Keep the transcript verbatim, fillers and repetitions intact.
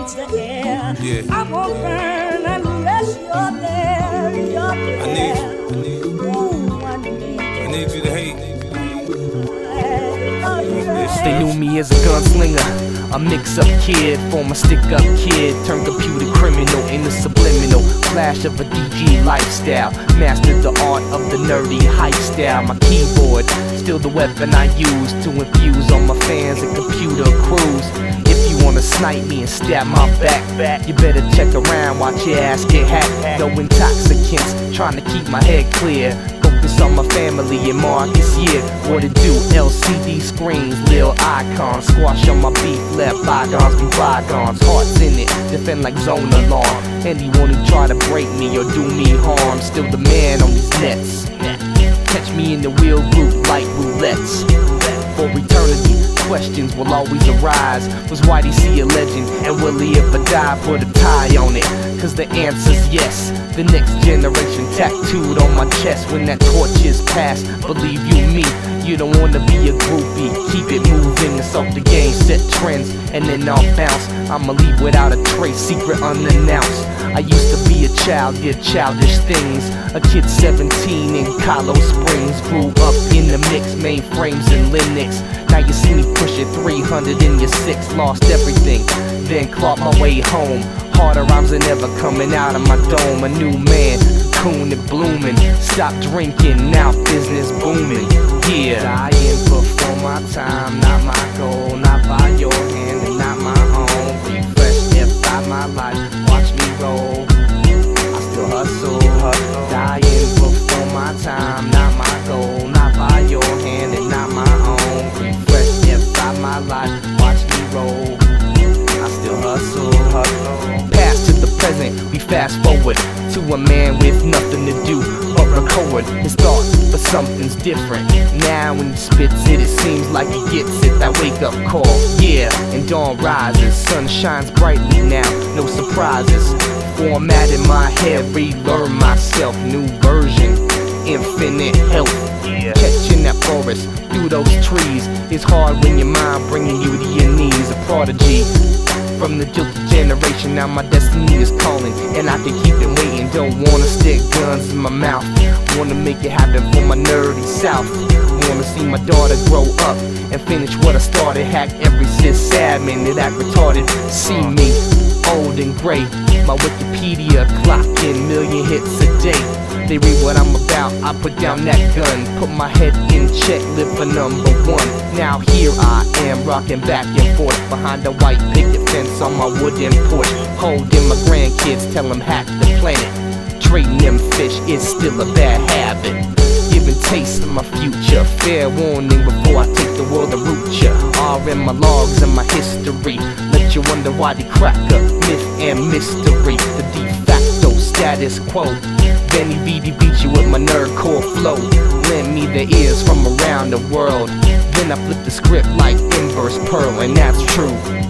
fills the air. Yeah. I won't burn unless you're there. You're there. I need you. I need you. Ooh, I need I need you to hate. They knew me as a gunslinger, a mix-up kid, former stick-up kid, turned computer criminal in the subliminal flash of a D J lifestyle. Mastered the art of the nerdy hype style. My keyboard, still the weapon I use to infuse on my fans and computer crews. If you wanna snipe me and stab my back, you better check around, watch your ass get hacked. No intoxicants, trying to keep my head clear. Focus on my family and mark this year. What it do? L C D screens, lil icons, squash on my beef, let bygones be bygones. Hearts in it, defend like zone alarm. Anyone who try to break me or do me harm, still the man on these nets. Catch me in the wheel group like roulettes. For eternity, questions will always arise. Was Whitey C a legend, and will he ever die? Put a tie on it, cause the answer's yes. The next generation tattooed on my chest. When that torch is passed, believe you me, you don't wanna be a groupie. Keep it moving, it's off the game, set trends, and then I'll bounce. I'ma leave without a trace, secret unannounced. I used to be a child, did childish things. A kid seventeen in Colorado Springs. Grew up in the mix, mainframes and Linux. Now you see me pushing three hundred in your six. Lost everything, then clawed my way home. Harder rhymes than ever coming out of my dome. A new man, cocoon and blooming. Stop drinking, now business booming. Yeah, dying before my time, not my goal. Not by your hand and not my own. Refresh if by my life, watch me roll. I still hustle, hustle. Dying before my time, not my goal. Not by your hand and not my own. Refresh if by my life, watch me roll. I still hustle, hustle. Past to the present, we fast forward to a man with nothing to do but record his thoughts, but something's different. Now when he spits it, it seems like he gets it. That wake up call, yeah, and dawn rises. Sun shines brightly now, no surprises. Format in my head, relearn myself. New version, infinite health. Catching that forest through those trees. It's hard when your mind bringing you to your knees. A prodigy from the guilty generation, now my destiny is calling, and I can keep it waiting. Don't wanna stick guns in my mouth, wanna make it happen for my nerdy south. Wanna see my daughter grow up and finish what I started. Hack every sys admin that act retarded. See me, old and gray, my Wikipedia clocking million hits a day. They read what I'm about, I put down that gun. Put my head in check, live for number one. Now here I am, rocking back and forth behind a white picket fence on my wooden porch. Holding my grandkids, tell them hack the planet. Trading them fish is still a bad habit. Giving taste of my future, fair warning before I take the world and root ya. All in my logs and my history, let you wonder why they crack a myth and mystery. The de facto status quo. Benny V D beat you with my nerdcore flow. Lend me the ears from around the world. Then I flip the script like inverse pearl, and that's true.